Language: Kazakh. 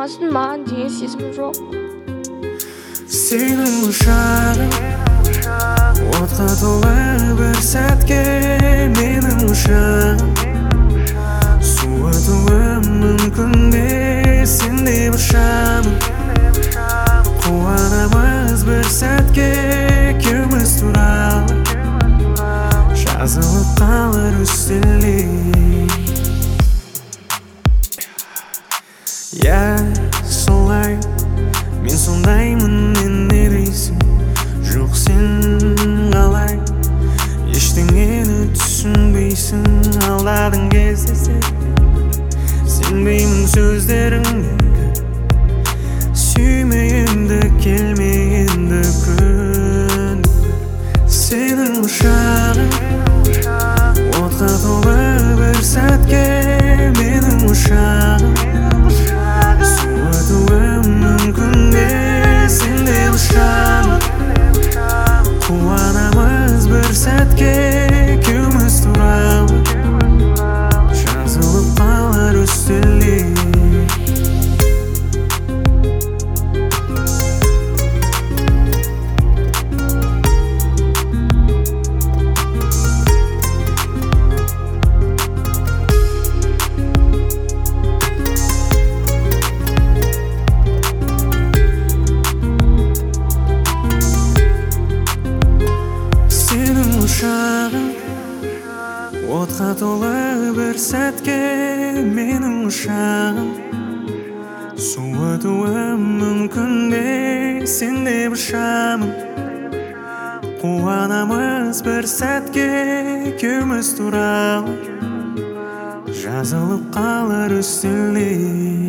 болмасын, маған деген сезім жоқ. Сенің құшағың отқа толы бір сәтке, менің құшағым суытуы мүмкін бе, сендей бір шамым. Қуанамыз бір сәтке, екеуміз туралы жазылып қалар үстелде. Солай, мен сондаймын, мен не дейсің? Жоқ, сен қалай ештеңені түсінбейсің? Алдадың кезде сенбеймін сөздеріңе, сүймейінді келмейінді күн. Сенің құшағың отқа толы бір сәтке, менің құшағым суытуы мүмкін бе, сендей бір шамым. Қуанамыз бір сәтке, екеуміз туралы жазылып қалар үстелде. Отқа толы бір сәтке, менің құшағым суытуы мүмкін бе, сендей бір шамым. Қуанамыз бір сәтке, екеуміз туралы жазылып қалар үстелде.